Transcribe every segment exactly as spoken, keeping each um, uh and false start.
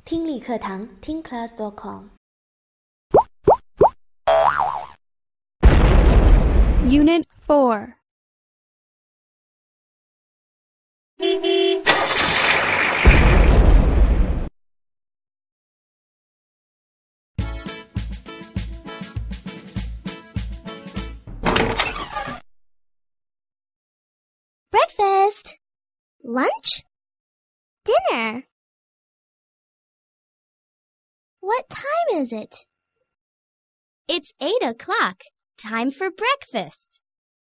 听力课堂 听 class dot com Unit four. Breakfast, lunch, dinner. What time is it? It's eight o'clock. Time for breakfast.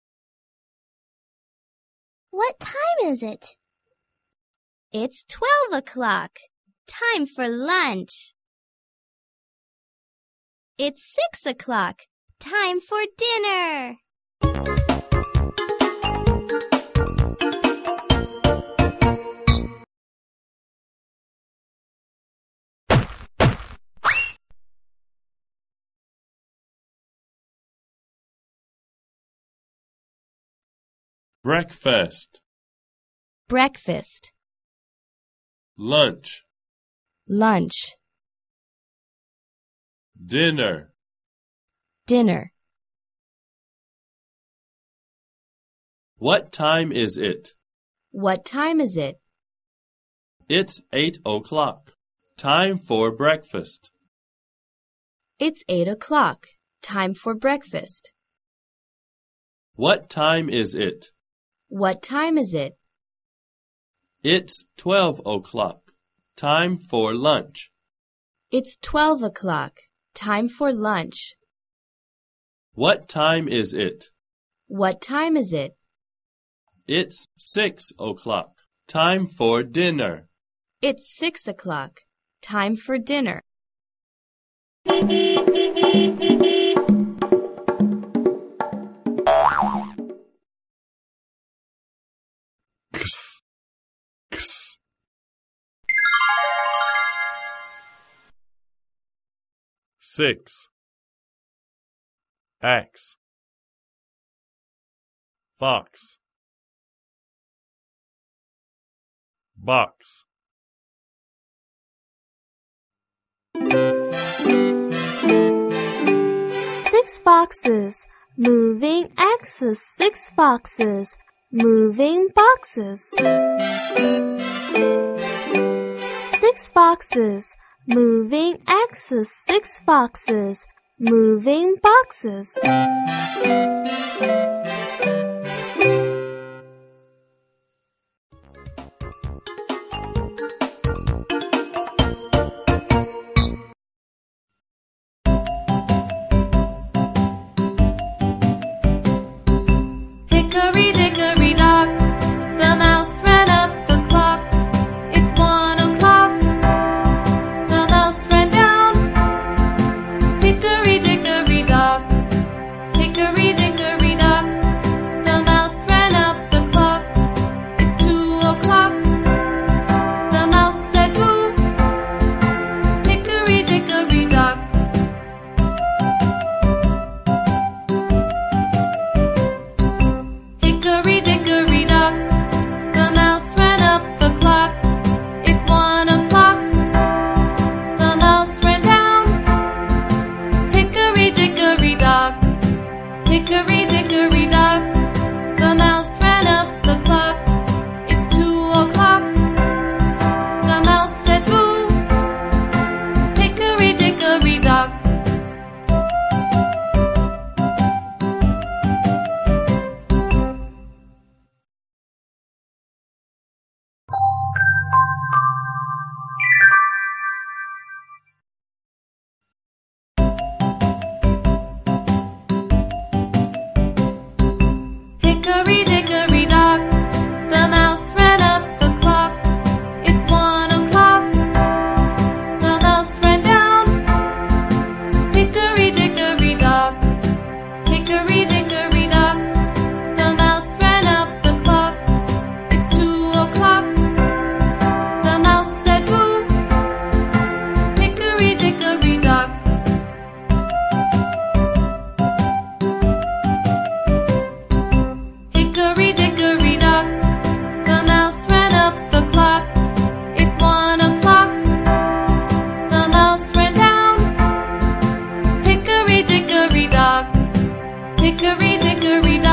What time is it? It's twelve o'clock. Time for lunch. It's six o'clock. Time for dinner. Breakfast, Breakfast, lunch, lunch, dinner, dinner. What time is it? What time is it? It's eight o'clock. Time for breakfast. It's eight o'clock. Time for breakfast. What time is it? What time is it? It's twelve o'clock. Time for lunch. It's twelve o'clock. Time for lunch. What time is it? What time is it? It's six o'clock. Time for dinner. It's six o'clock. Time for dinner. X, X. Six, X, fox, box. Six foxes, moving X's. Six foxes, moving boxes. Six foxes, moving X's. Six foxes, moving boxes. Hickory dickory dock, the mouse ran up the clock. It's one o'clock, the mouse ran down. Hickory dickory dock, hickory dickory dock. Hickory dickory dock.